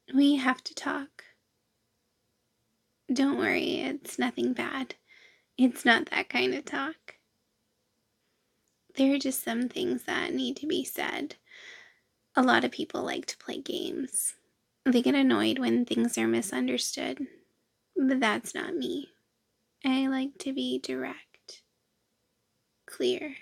We have to talk. Don't worry, it's nothing bad. It's not that kind of talk. There are just some things that need to be said. A lot of people like to play games. They get annoyed when things are misunderstood. But that's not me. I like to be direct, clear.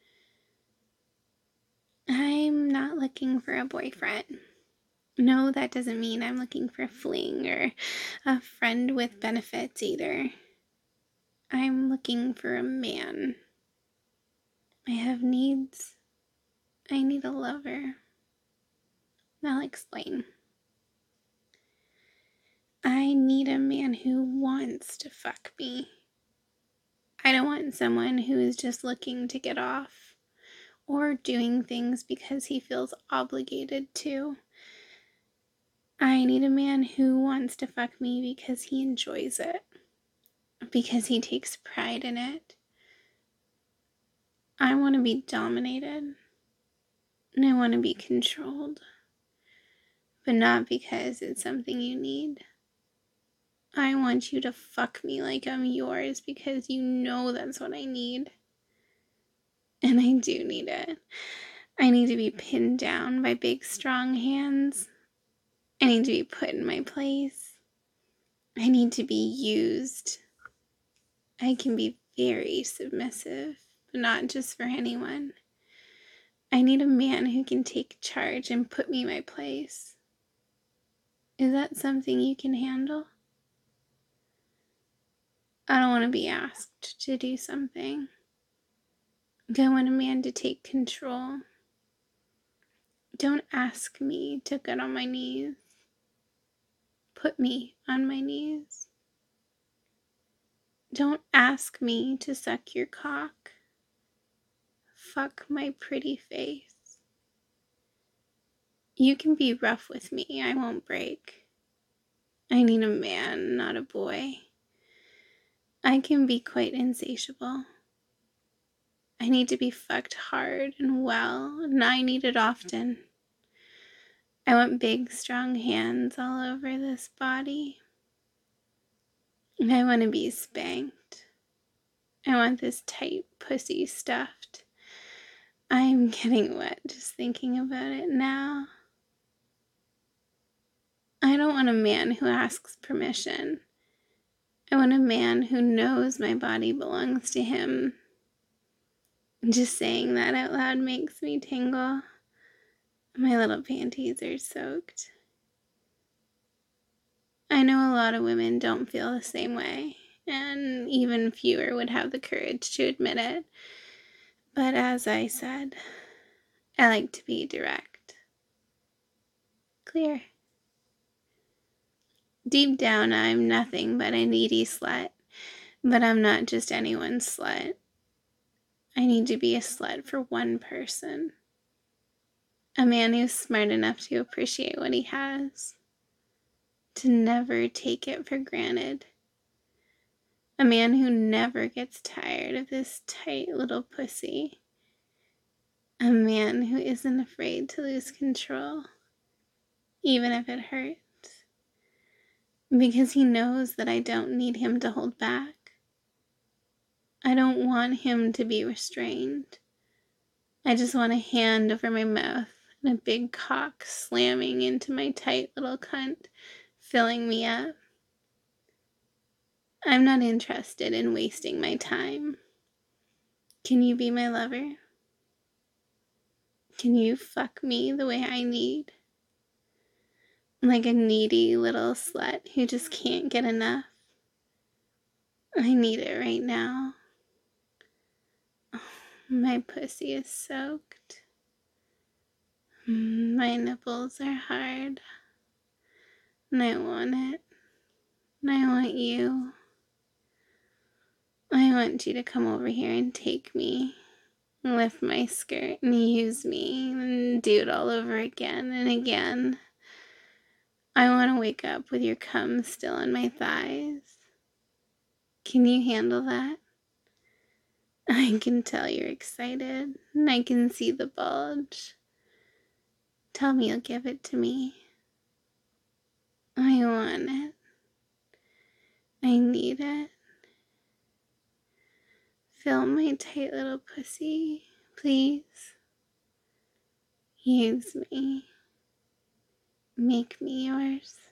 I'm not looking for a boyfriend. No, that doesn't mean I'm looking for a fling or a friend with benefits either. I'm looking for a man. I have needs. I need a lover. I'll explain. I need a man who wants to fuck me. I don't want someone who is just looking to get off or doing things because he feels obligated to. I need a man who wants to fuck me because he enjoys it, because he takes pride in it. I want to be dominated, and I want to be controlled, but not because it's something you need. I want you to fuck me like I'm yours because you know that's what I need. And I do need it. I need to be pinned down by big, strong hands. I need to be put in my place. I need to be used. I can be very submissive, but not just for anyone. I need a man who can take charge and put me in my place. Is that something you can handle? I don't want to be asked to do something. I want a man to take control. Don't ask me to get on my knees. Put me on my knees. Don't ask me to suck your cock. Fuck my pretty face. You can be rough with me, I won't break. I need a man, not a boy. I can be quite insatiable. I need to be fucked hard and well, and I need it often. I want big, strong hands all over this body. I want to be spanked. I want this tight pussy stuffed. I'm getting wet just thinking about it now. I don't want a man who asks permission. I want a man who knows my body belongs to him. Just saying that out loud makes me tingle. My little panties are soaked. I know a lot of women don't feel the same way, and even fewer would have the courage to admit it. But as I said, I like to be direct. Clear. Deep down, I'm nothing but a needy slut. But I'm not just anyone's slut. I need to be a slut for one person. A man who's smart enough to appreciate what he has. To never take it for granted. A man who never gets tired of this tight little pussy. A man who isn't afraid to lose control, even if it hurts. Because he knows that I don't need him to hold back. I don't want him to be restrained. I just want a hand over my mouth and a big cock slamming into my tight little cunt, filling me up. I'm not interested in wasting my time. Can you be my lover? Can you fuck me the way I need? Like a needy little slut who just can't get enough. I need it right now. Oh, my pussy is soaked. My nipples are hard. And I want it. And I want you. I want you to come over here and take me, lift my skirt and use me and do it all over again and again. I want to wake up with your cum still on my thighs. Can you handle that? I can tell you're excited, and I can see the bulge. Tell me you'll give it to me. I need it. Fill my tight little pussy, please. Use me. Make me yours.